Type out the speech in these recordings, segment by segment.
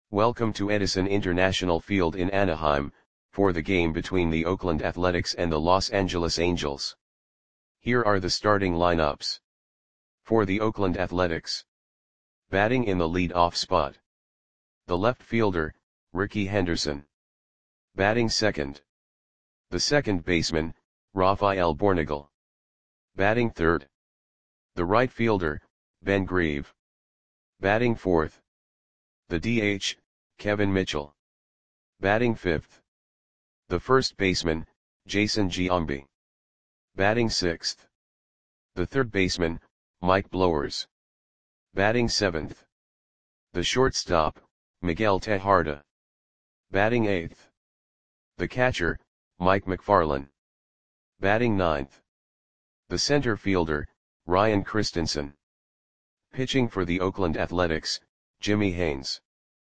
Welcome to Edison International Field in Anaheim, for the game between the Oakland Athletics and the Los Angeles Angels. Here are the starting lineups. For the Oakland Athletics. Batting in the lead-off spot. The left fielder, Rickey Henderson. Batting second. The second baseman, Rafael Bornagel. Batting third. The right fielder, Ben Grieve. Batting fourth. The DH, Kevin Mitchell. Batting fifth. The first baseman, Jason Giambi. Batting sixth. The third baseman, Mike Blowers. Batting seventh. The shortstop, Miguel Tejada. Batting eighth. The catcher, Mike McFarland. Batting ninth. The center fielder, Ryan Christensen. Pitching for the Oakland Athletics, Jimmy Haynes.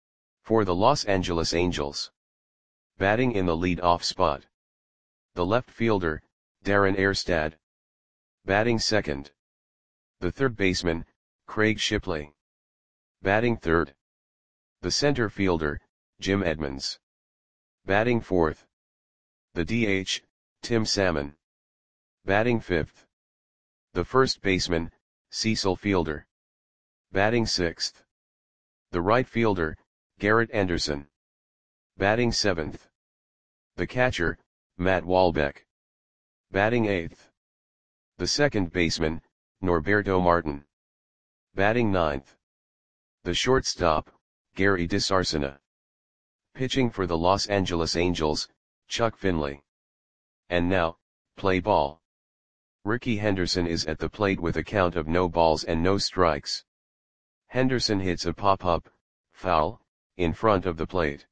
For the Los Angeles Angels. Batting in the lead-off spot. The left fielder, Darren Erstad. Batting second. The third baseman, Craig Shipley. Batting third. The center fielder, Jim Edmonds. Batting fourth. The DH, Tim Salmon. Batting fifth. The first baseman, Cecil Fielder. Batting sixth. The right fielder, Garrett Anderson. Batting seventh. The catcher, Matt Walbeck. Batting eighth. The second baseman, Norberto Martin. Batting ninth. The shortstop, Gary DiSarcina. Pitching for the Los Angeles Angels, Chuck Finley. And now, play ball. Rickey Henderson is at the plate with a count of no balls and no strikes. Henderson hits a pop-up, foul, in front of the plate.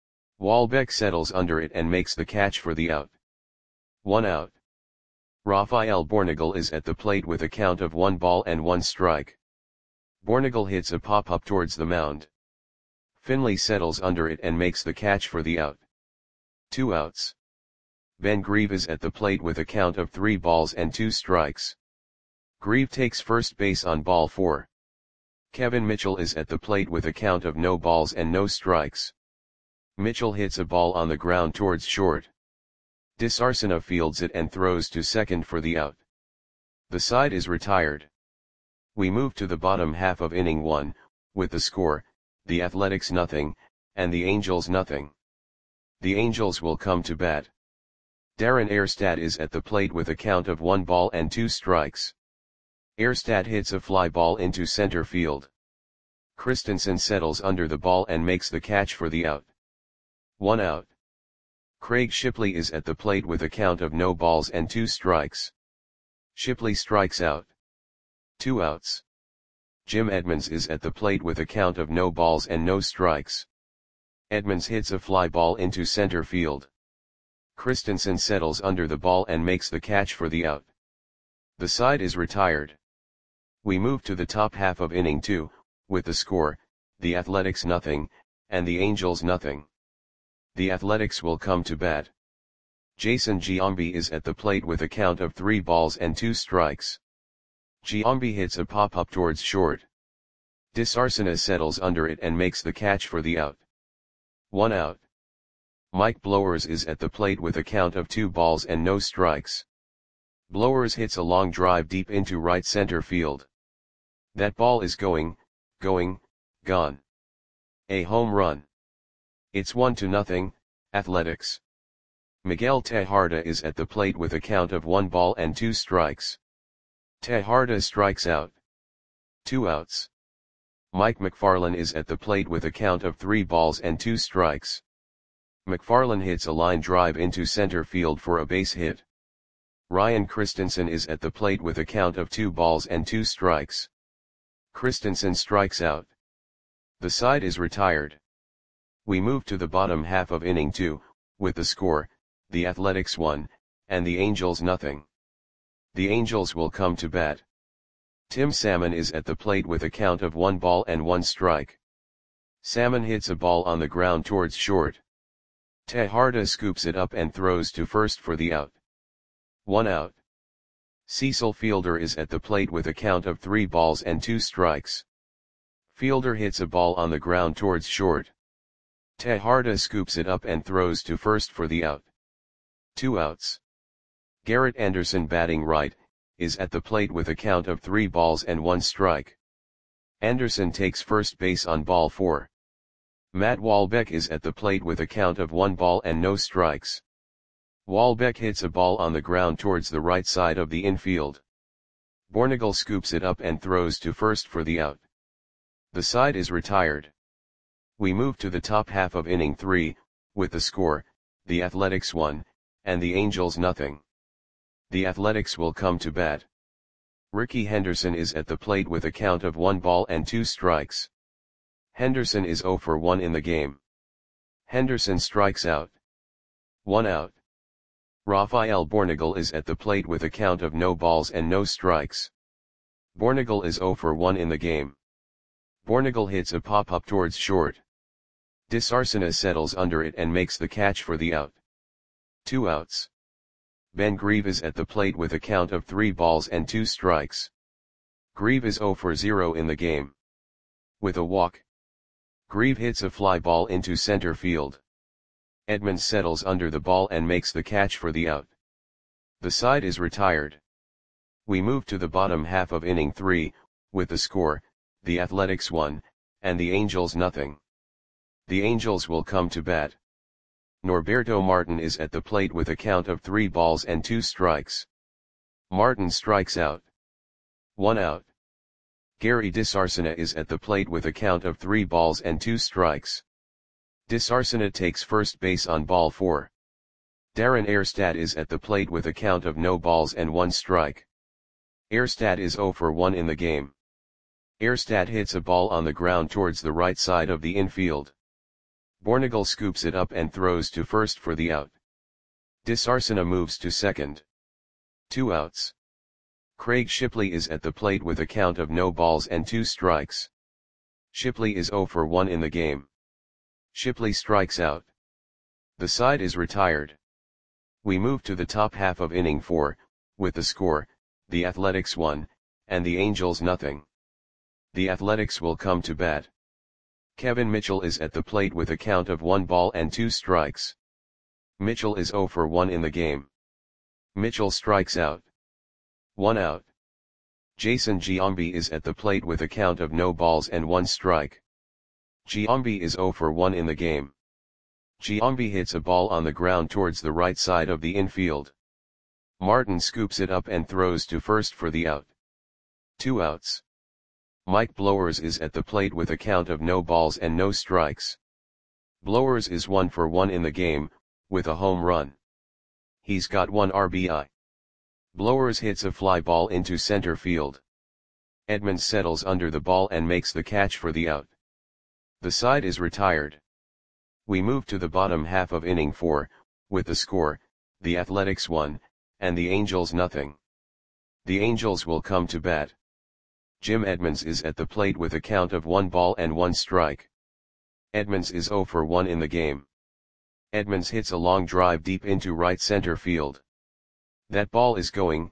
Walbeck settles under it and makes the catch for the out. 1 out. Rafael Bornagel is at the plate with a count of 1 ball and 1 strike. Bornagel hits a pop-up towards the mound. Finley settles under it and makes the catch for the out. 2 outs. Ben Grieve is at the plate with a count of 3 balls and 2 strikes. Grieve takes first base on ball 4. Kevin Mitchell is at the plate with a count of no balls and no strikes. Mitchell hits a ball on the ground towards short. DiSarcina fields it and throws to second for the out. The side is retired. We move to the bottom half of inning 1, with the score, the Athletics nothing, and the Angels nothing. The Angels will come to bat. Darren Erstad is at the plate with a count of 1 ball and 2 strikes. Erstad hits a fly ball into center field. Christensen settles under the ball and makes the catch for the out. 1 out. Craig Shipley is at the plate with a count of no balls and 2 strikes. Shipley strikes out. 2 outs. Jim Edmonds is at the plate with a count of no balls and no strikes. Edmonds hits a fly ball into center field. Christensen settles under the ball and makes the catch for the out. The side is retired. We move to the top half of inning 2, with the score, the Athletics nothing, and the Angels nothing. The Athletics will come to bat. Jason Giambi is at the plate with a count of 3 balls and 2 strikes. Giambi hits a pop-up towards short. DiSarcina settles under it and makes the catch for the out. 1 out. Mike Blowers is at the plate with a count of 2 balls and no strikes. Blowers hits a long drive deep into right center field. That ball is gone. A home run. It's 1-0, Athletics. Miguel Tejada is at the plate with a count of 1 ball and 2 strikes. Tejada strikes out. 2 outs. Mike McFarland is at the plate with a count of 3 balls and 2 strikes. McFarland hits a line drive into center field for a base hit. Ryan Christensen is at the plate with a count of 2 balls and 2 strikes. Christensen strikes out. The side is retired. We move to the bottom half of inning 2, with the score, the Athletics 1, and the Angels nothing. The Angels will come to bat. Tim Salmon is at the plate with a count of 1 ball and 1 strike. Salmon hits a ball on the ground towards short. Tejada scoops it up and throws to first for the out. 1 out. Cecil Fielder is at the plate with a count of 3 balls and 2 strikes. Fielder hits a ball on the ground towards short. Tejarda scoops it up and throws to first for the out. 2 outs. Garrett Anderson batting right, is at the plate with a count of 3 balls and 1 strike. Anderson takes first base on ball 4. Matt Walbeck is at the plate with a count of 1 ball and no strikes. Walbeck hits a ball on the ground towards the right side of the infield. Bornagel scoops it up and throws to first for the out. The side is retired. We move to the top half of inning 3, with the score, the Athletics 1, and the Angels nothing. The Athletics will come to bat. Ricky Henderson is at the plate with a count of 1 ball and 2 strikes. Henderson is 0 for 1 in the game. Henderson strikes out. 1 out. Rafael Bornagel is at the plate with a count of no balls and no strikes. Bornagel is 0 for 1 in the game. Bornagel hits a pop-up towards short. Disarcina settles under it and makes the catch for the out. 2 outs. Ben Grieve is at the plate with a count of 3 balls and 2 strikes. Grieve is 0 for 0 in the game. With a walk, Grieve hits a fly ball into center field. Edmonds settles under the ball and makes the catch for the out. The side is retired. We move to the bottom half of inning 3, with the score, the Athletics 1, and the Angels nothing. The Angels will come to bat. Norberto Martin is at the plate with a count of 3 balls and 2 strikes. Martin strikes out. 1 out. Gary Disarcina is at the plate with a count of 3 balls and 2 strikes. Disarcina takes first base on ball 4. Darren Erstad is at the plate with a count of no balls and 1 strike. Erstad is 0 for 1 in the game. Erstad hits a ball on the ground towards the right side of the infield. Bornagel scoops it up and throws to first for the out. Disarcina moves to second. 2 outs. Craig Shipley is at the plate with a count of no balls and 2 strikes. Shipley is 0 for 1 in the game. Shipley strikes out. The side is retired. We move to the top half of inning 4, with the score, the Athletics 1, and the Angels nothing. The Athletics will come to bat. Kevin Mitchell is at the plate with a count of 1 ball and 2 strikes. Mitchell is 0 for 1 in the game. Mitchell strikes out. 1 out. Jason Giambi is at the plate with a count of no balls and 1 strike. Giambi is 0 for 1 in the game. Giambi hits a ball on the ground towards the right side of the infield. Martin scoops it up and throws to first for the out. 2 outs. Mike Blowers is at the plate with a count of no balls and no strikes. Blowers is 1 for 1 in the game, with a home run. He's got 1 RBI. Blowers hits a fly ball into center field. Edmonds settles under the ball and makes the catch for the out. The side is retired. We move to the bottom half of inning 4, with the score, the Athletics 1, and the Angels nothing. The Angels will come to bat. Jim Edmonds is at the plate with a count of 1 ball and 1 strike. Edmonds is 0 for 1 in the game. Edmonds hits a long drive deep into right center field. That ball is going,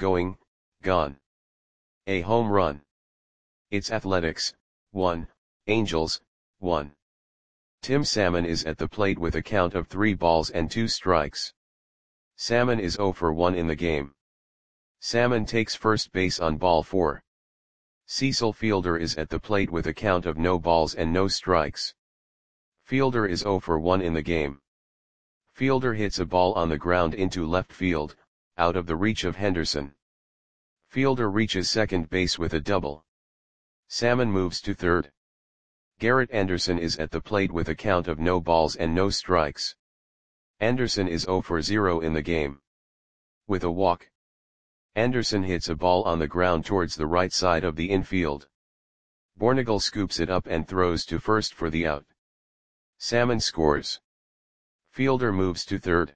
gone. A home run. It's Athletics, 1, Angels, 1. Tim Salmon is at the plate with a count of 3 balls and 2 strikes. Salmon is 0 for 1 in the game. Salmon takes first base on ball 4. Cecil Fielder is at the plate with a count of no balls and no strikes. Fielder is 0 for 1 in the game. Fielder hits a ball on the ground into left field, out of the reach of Henderson. Fielder reaches second base with a double. Salmon moves to third. Garrett Anderson is at the plate with a count of no balls and no strikes. Anderson is 0 for 0 in the game. With a walk, Anderson hits a ball on the ground towards the right side of the infield. Bornagel scoops it up and throws to first for the out. Salmon scores. Fielder moves to third.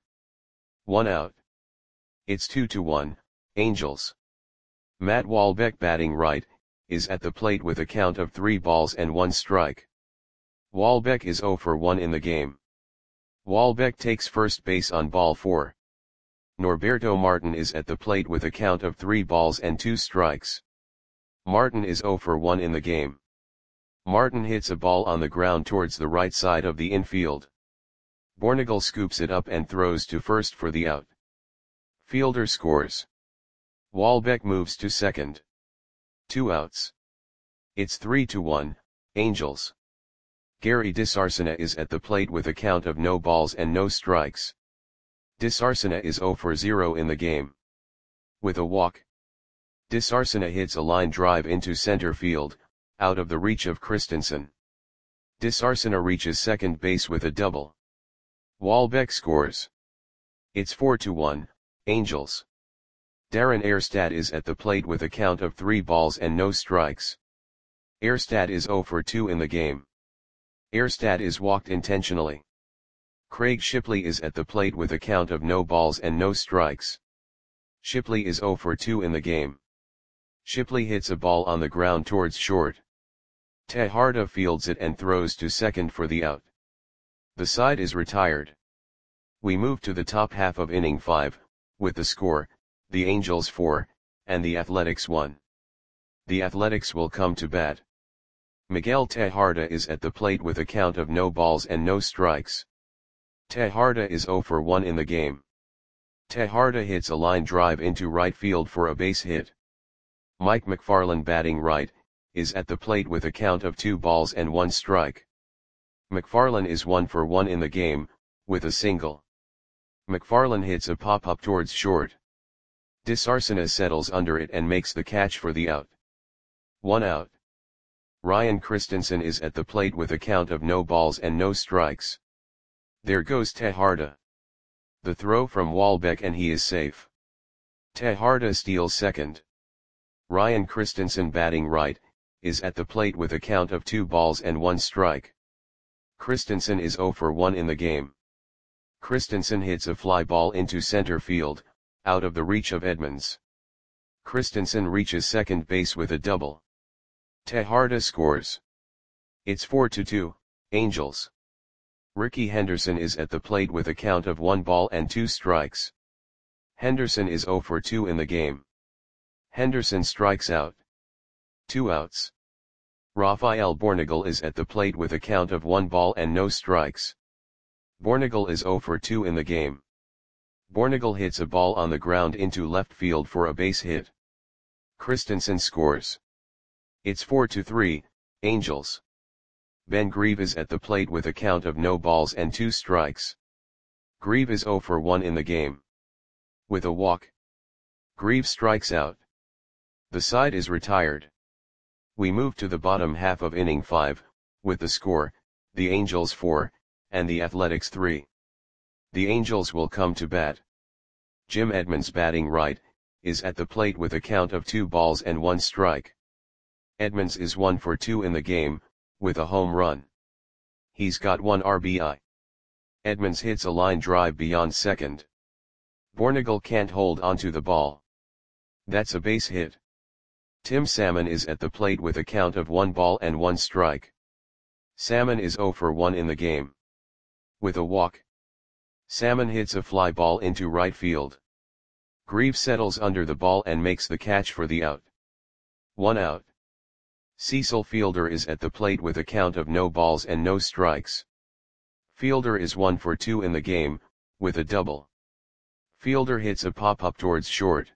1 out. It's 2-1, Angels. Matt Walbeck batting right, is at the plate with a count of 3 balls and 1 strike. Walbeck is 0 for 1 in the game. Walbeck takes first base on ball 4. Norberto Martin is at the plate with a count of 3 balls and 2 strikes. Martin is 0 for 1 in the game. Martin hits a ball on the ground towards the right side of the infield. Bornagel scoops it up and throws to first for the out. Fielder scores. Walbeck moves to second. 2 outs. It's 3-1, Angels. Gary DeSarcina is at the plate with a count of no balls and no strikes. DeSarcina is 0 for 0 in the game. With a walk, DeSarcina hits a line drive into center field, out of the reach of Christensen. DeSarcina reaches second base with a double. Walbeck scores. It's 4-1, Angels. Darren Erstad is at the plate with a count of 3 balls and no strikes. Erstad is 0 for 2 in the game. Erstad is walked intentionally. Craig Shipley is at the plate with a count of no balls and no strikes. Shipley is 0 for 2 in the game. Shipley hits a ball on the ground towards short. Tejada fields it and throws to second for the out. The side is retired. We move to the top half of inning 5, with the score, the Angels 4, and the Athletics 1. The Athletics will come to bat. Miguel Tejada is at the plate with a count of no balls and no strikes. Tejada is 0 for 1 in the game. Tejada hits a line drive into right field for a base hit. Mike McFarland, batting right, is at the plate with a count of 2 balls and 1 strike. McFarland is 1 for 1 in the game, with a single. McFarland hits a pop-up towards short. DeSarcina settles under it and makes the catch for the out. 1 out. Ryan Christensen is at the plate with a count of no balls and no strikes. There goes Tejada. The throw from Walbeck and he is safe. Tejada steals second. Ryan Christensen, batting right, is at the plate with a count of 2 balls and 1 strike. Christensen is 0 for 1 in the game. Christensen hits a fly ball into center field, out of the reach of Edmonds. Christensen reaches second base with a double. Tejada scores. It's 4-2, Angels. Ricky Henderson is at the plate with a count of 1 ball and 2 strikes. Henderson is 0 for 2 in the game. Henderson strikes out. 2 outs. Rafael Bornagel is at the plate with a count of 1 ball and no strikes. Bornagel is 0 for 2 in the game. Bornagel hits a ball on the ground into left field for a base hit. Christensen scores. It's 4-3, Angels. Ben Grieve is at the plate with a count of no balls and 2 strikes. Grieve is 0 for 1 in the game. With a walk, Grieve strikes out. The side is retired. We move to the bottom half of inning 5, with the score, the Angels 4, and the Athletics 3. The Angels will come to bat. Jim Edmonds, batting right, is at the plate with a count of 2 balls and 1 strike. Edmonds is 1 for 2 in the game, with a home run. He's got 1 RBI. Edmonds hits a line drive beyond second. Bornagel can't hold onto the ball. That's a base hit. Tim Salmon is at the plate with a count of 1 ball and 1 strike. Salmon is 0 for 1 in the game. With a walk, Salmon hits a fly ball into right field. Grieve settles under the ball and makes the catch for the out. 1 out. Cecil Fielder is at the plate with a count of no balls and no strikes. Fielder is 1 for 2 in the game, with a double. Fielder hits a pop-up towards short.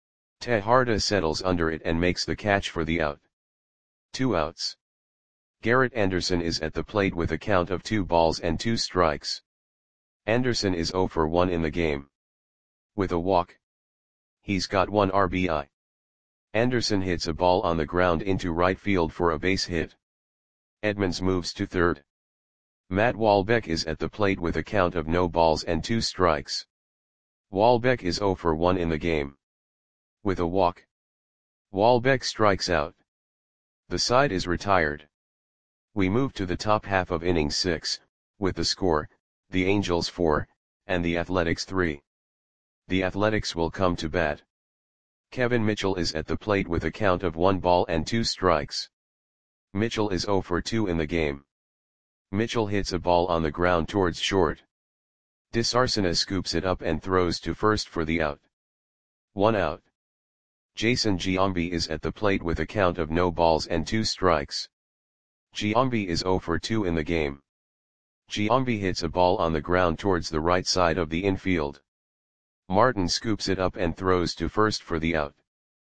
Tejada settles under it and makes the catch for the out. 2 outs. Garrett Anderson is at the plate with a count of 2 balls and 2 strikes. Anderson is 0 for 1 in the game. With a walk, he's got 1 RBI. Anderson hits a ball on the ground into right field for a base hit. Edmonds moves to third. Matt Walbeck is at the plate with a count of no balls and 2 strikes. Walbeck is 0 for 1 in the game. With a walk, Walbeck strikes out. The side is retired. We move to the top half of inning 6, with the score, the Angels 4, and the Athletics 3. The Athletics will come to bat. Kevin Mitchell is at the plate with a count of 1 ball and 2 strikes. Mitchell is 0 for 2 in the game. Mitchell hits a ball on the ground towards short. DeSarcina scoops it up and throws to first for the out. 1 out. Jason Giambi is at the plate with a count of no balls and 2 strikes. Giambi is 0 for 2 in the game. Giambi hits a ball on the ground towards the right side of the infield. Martin scoops it up and throws to first for the out.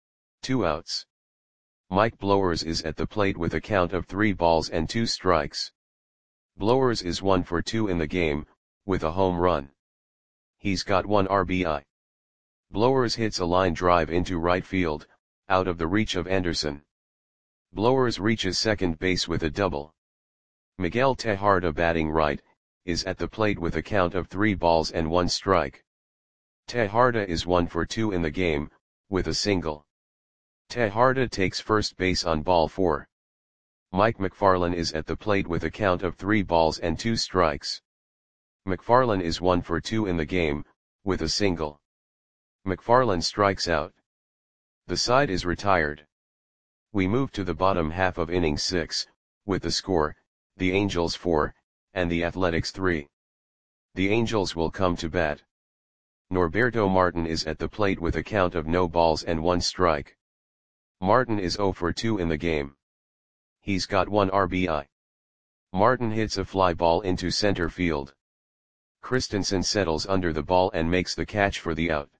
2 outs. Mike Blowers is at the plate with a count of 3 balls and 2 strikes. Blowers is 1 for 2 in the game, with a home run. He's got 1 RBI. Blowers hits a line drive into right field, out of the reach of Anderson. Blowers reaches second base with a double. Miguel Tejada, batting right, is at the plate with a count of 3 balls and 1 strike. Tejada is 1 for 2 in the game, with a single. Tejada takes first base on ball 4. Mike McFarland is at the plate with a count of 3 balls and 2 strikes. McFarland is 1 for 2 in the game, with a single. McFarland strikes out. The side is retired. We move to the bottom half of inning 6, with the score, the Angels 4, and the Athletics 3. The Angels will come to bat. Norberto Martin is at the plate with a count of no balls and 1 strike. Martin is 0 for 2 in the game. He's got 1 RBI. Martin hits a fly ball into center field. Christensen settles under the ball and makes the catch for the out.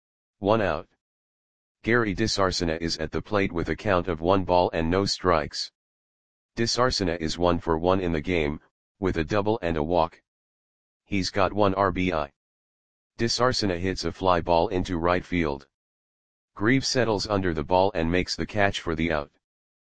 1 out. Gary DeSarcina is at the plate with a count of 1 ball and no strikes. DeSarcina is 1 for 1 in the game, with a double and a walk. He's got 1 RBI. DeSarcina hits a fly ball into right field. Grieve settles under the ball and makes the catch for the out.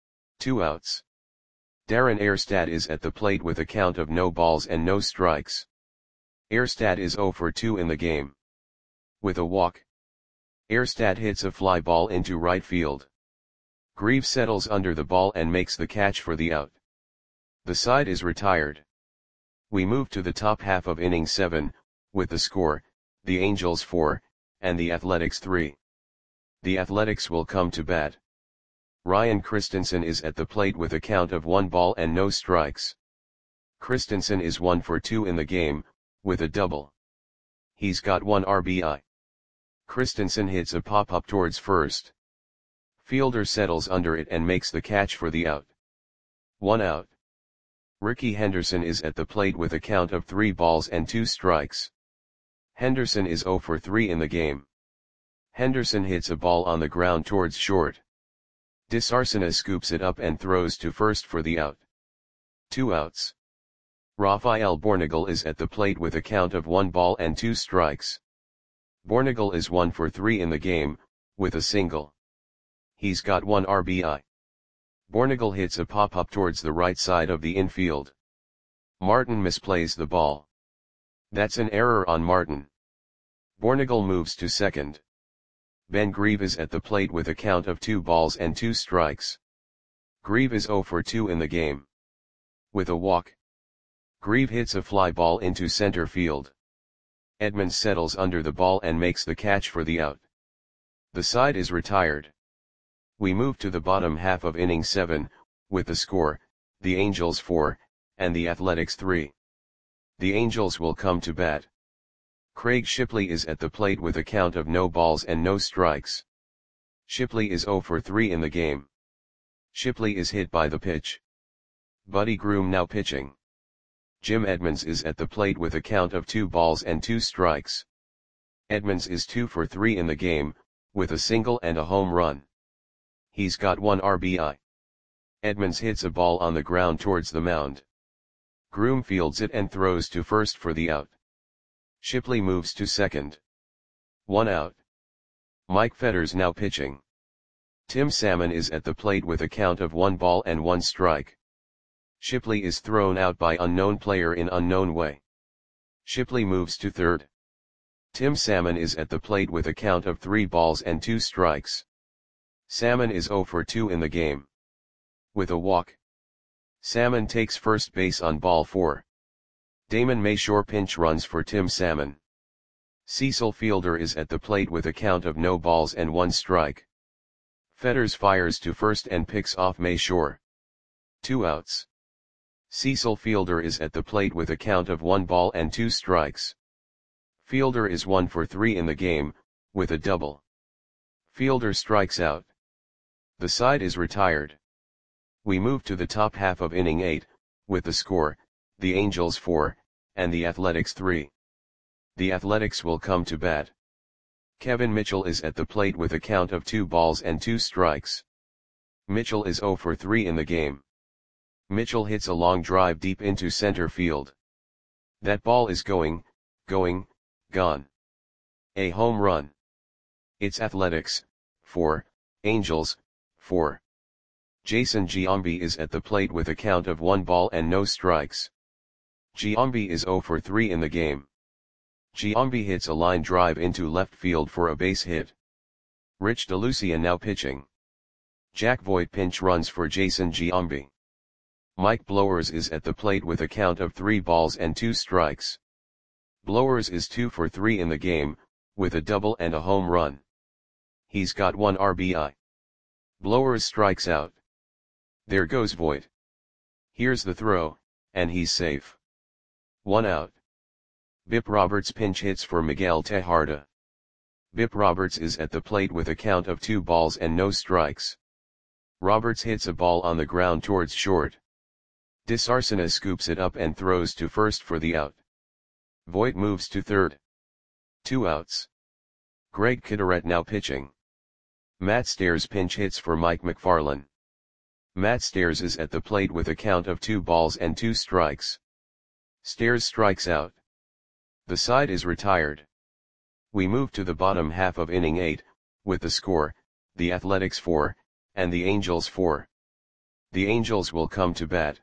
2 outs. Darren Erstad is at the plate with a count of no balls and no strikes. Erstad is 0 for 2 in the game. With a walk. Erstad hits a fly ball into right field. Grieve settles under the ball and makes the catch for the out. The side is retired. We move to the top half of inning 7, with the score, the Angels 4, and the Athletics 3. The Athletics will come to bat. Ryan Christensen is at the plate with a count of 1 ball and no strikes. Christensen is 1 for 2 in the game, with a double. He's got 1 RBI. Christensen hits a pop-up towards first. Fielder settles under it and makes the catch for the out. 1 out. Ricky Henderson is at the plate with a count of 3 balls and 2 strikes. Henderson is 0 for 3 in the game. Henderson hits a ball on the ground towards short. DeSarcina scoops it up and throws to first for the out. 2 outs. Rafael Bornagel is at the plate with a count of 1 ball and 2 strikes. Bornagel is 1 for 3 in the game, with a single. He's got 1 RBI. Bornagel hits a pop-up towards the right side of the infield. Martin misplays the ball. That's an error on Martin. Bornagel moves to second. Ben Grieve is at the plate with a count of 2 balls and 2 strikes. Grieve is 0 for 2 in the game. With a walk. Grieve hits a fly ball into center field. Edmonds settles under the ball and makes the catch for the out. The side is retired. We move to the bottom half of inning 7, with the score, the Angels 4, and the Athletics 3. The Angels will come to bat. Craig Shipley is at the plate with a count of no balls and no strikes. Shipley is 0 for 3 in the game. Shipley is hit by the pitch. Buddy Groom now pitching. Jim Edmonds is at the plate with a count of 2 balls and 2 strikes. Edmonds is 2 for 3 in the game, with a single and a home run. He's got 1 RBI. Edmonds hits a ball on the ground towards the mound. Groom fields it and throws to first for the out. Shipley moves to second. 1 out. Mike Fetters now pitching. Tim Salmon is at the plate with a count of 1 ball and 1 strike. Shipley is thrown out by unknown player in unknown way. Shipley moves to third. Tim Salmon is at the plate with a count of 3 balls and 2 strikes. Salmon is 0 for 2 in the game. With a walk. Salmon takes first base on ball 4. Damon Mayshore pinch runs for Tim Salmon. Cecil Fielder is at the plate with a count of no balls and 1 strike. Fetters fires to first and picks off Mayshore. 2 outs. Cecil Fielder is at the plate with a count of 1 ball and 2 strikes. Fielder is 1 for 3 in the game, with a double. Fielder strikes out. The side is retired. We move to the top half of inning 8, with the score, the Angels 4, and the Athletics 3. The Athletics will come to bat. Kevin Mitchell is at the plate with a count of 2 balls and 2 strikes. Mitchell is 0 for 3 in the game. Mitchell hits a long drive deep into center field. That ball is going, gone. A home run. It's Athletics, 4, Angels, 4. Jason Giambi is at the plate with a count of 1 ball and no strikes. Giambi is 0 for 3 in the game. Giambi hits a line drive into left field for a base hit. Rich DeLucia now pitching. Jack Voigt pinch runs for Jason Giambi. Mike Blowers is at the plate with a count of 3 balls and 2 strikes. Blowers is 2 for 3 in the game, with a double and a home run. He's got 1 RBI. Blowers strikes out. There goes Voigt. Here's the throw, and he's safe. 1 out. Bip Roberts pinch hits for Miguel Tejada. Bip Roberts is at the plate with a count of 2 balls and no strikes. Roberts hits a ball on the ground towards short. DeSarcina scoops it up and throws to first for the out. Voigt moves to third. 2 outs. Greg Kideret now pitching. Matt Stairs pinch hits for Mike McFarland. Matt Stairs is at the plate with a count of 2 balls and 2 strikes. Stairs strikes out. The side is retired. We move to the bottom half of inning 8, with the score, the Athletics 4, and the Angels 4. The Angels will come to bat.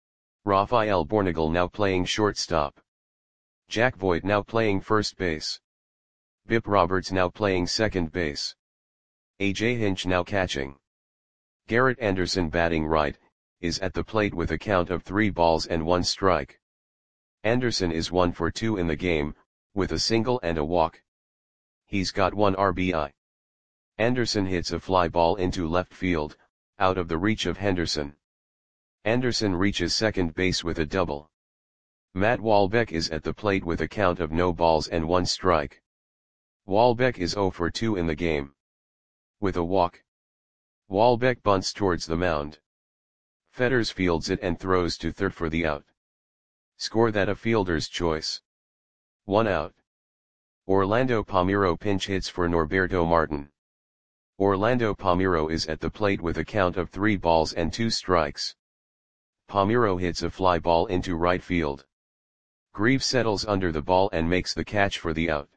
Rafael Bornagel now playing shortstop. Jack Voigt now playing first base. Bip Roberts now playing second base. A.J. Hinch now catching. Garrett Anderson batting right, is at the plate with a count of 3 balls and 1 strike. Anderson is 1 for 2 in the game, with a single and a walk. He's got 1 RBI. Anderson hits a fly ball into left field, out of the reach of Henderson. Anderson reaches second base with a double. Matt Wahlbeck is at the plate with a count of no balls and 1 strike. Wahlbeck is 0 for 2 in the game. With a walk. Wahlbeck bunts towards the mound. Fetters fields it and throws to third for the out. Score that a fielder's choice. 1 out. Orlando Palmeiro pinch hits for Norberto Martin. Orlando Palmeiro is at the plate with a count of 3 balls and 2 strikes. Palmeiro hits a fly ball into right field. Grieve settles under the ball and makes the catch for the out.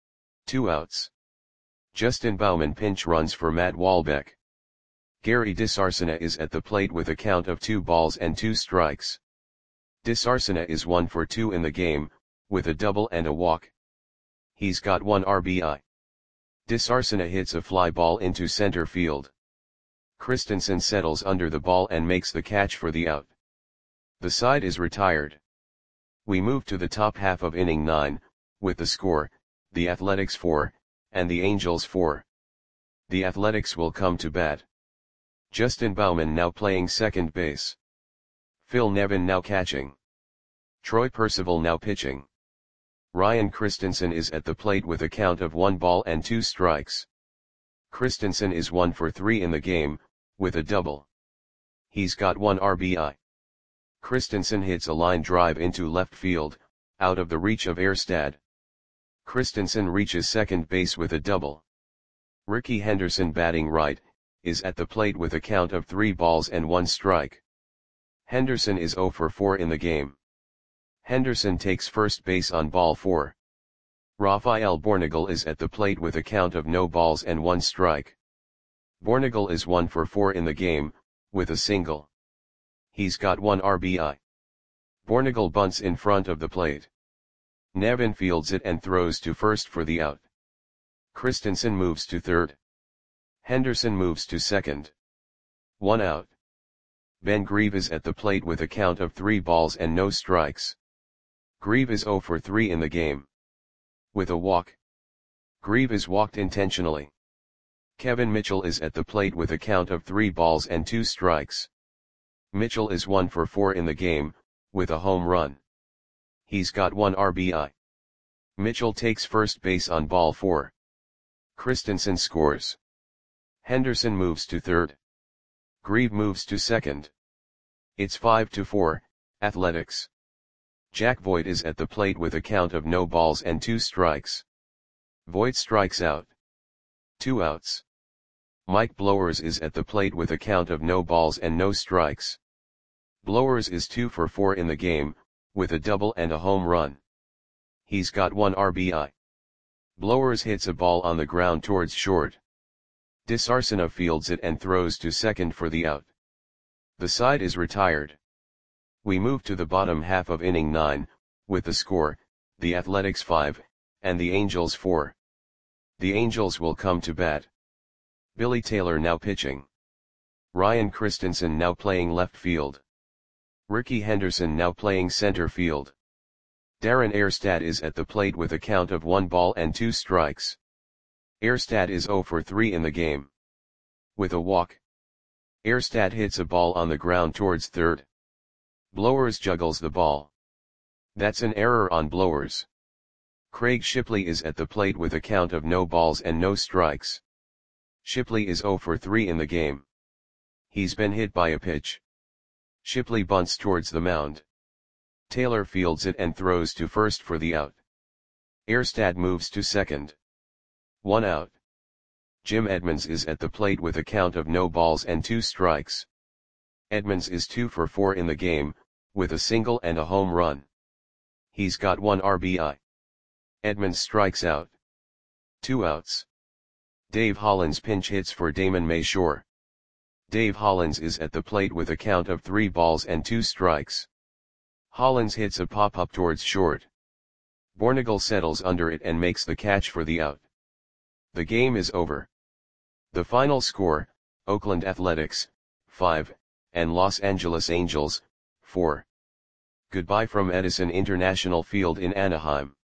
2 outs. Justin Bauman pinch runs for Matt Wahlbeck. Gary DeSarcina is at the plate with a count of 2 balls and 2 strikes. DeSarcina is 1 for 2 in the game, with a double and a walk. He's got 1 RBI. DeSarcina hits a fly ball into center field. Christensen settles under the ball and makes the catch for the out. The side is retired. We move to the top half of inning 9, with the score, the Athletics 4, and the Angels 4. The Athletics will come to bat. Justin Bauman now playing second base. Phil Nevin now catching. Troy Percival now pitching. Ryan Christensen is at the plate with a count of 1 ball and 2 strikes. Christensen is 1 for 3 in the game, with a double. He's got 1 RBI. Christensen hits a line drive into left field, out of the reach of Erstad. Christensen reaches second base with a double. Ricky Henderson batting right, is at the plate with a count of 3 balls and 1 strike. Henderson is 0 for 4 in the game. Henderson takes first base on ball 4. Rafael Bornagel is at the plate with a count of no balls and 1 strike. Bornagel is 1 for 4 in the game, with a single. He's got 1 RBI. Bornagel bunts in front of the plate. Nevin fields it and throws to first for the out. Christensen moves to third. Henderson moves to second. 1 out. Ben Grieve is at the plate with a count of 3 balls and no strikes. Grieve is 0 for 3 in the game. With a walk. Grieve is walked intentionally. Kevin Mitchell is at the plate with a count of 3 balls and 2 strikes. Mitchell is 1 for 4 in the game, with a home run. He's got 1 RBI. Mitchell takes first base on ball 4. Christensen scores. Henderson moves to third. Grieve moves to second. It's 5-4, Athletics. Jack Voigt is at the plate with a count of no balls and 2 strikes. Voigt strikes out. 2 outs. Mike Blowers is at the plate with a count of no balls and no strikes. Blowers is 2 for 4 in the game, with a double and a home run. He's got 1 RBI. Blowers hits a ball on the ground towards short. DeSarcina fields it and throws to second for the out. The side is retired. We move to the bottom half of inning 9, with the score, the Athletics 5, and the Angels 4. The Angels will come to bat. Billy Taylor now pitching. Ryan Christensen now playing left field. Ricky Henderson now playing center field. Darren Erstad is at the plate with a count of 1 ball and 2 strikes. Erstad is 0 for 3 in the game. With a walk. Erstad hits a ball on the ground towards third. Blowers juggles the ball. That's an error on Blowers. Craig Shipley is at the plate with a count of no balls and no strikes. Shipley is 0 for 3 in the game. He's been hit by a pitch. Shipley bunts towards the mound. Taylor fields it and throws to first for the out. Erstad moves to second. 1 out. Jim Edmonds is at the plate with a count of no balls and 2 strikes. Edmonds is 2 for 4 in the game, with a single and a home run. He's got 1 RBI. Edmonds strikes out. 2 outs. Dave Hollins pinch hits for Damon Mayshore. Dave Hollins is at the plate with a count of 3 balls and 2 strikes. Hollins hits a pop-up towards short. Bornagel settles under it and makes the catch for the out. The game is over. The final score, Oakland Athletics, 5, and Los Angeles Angels, 4. Goodbye from Edison International Field in Anaheim.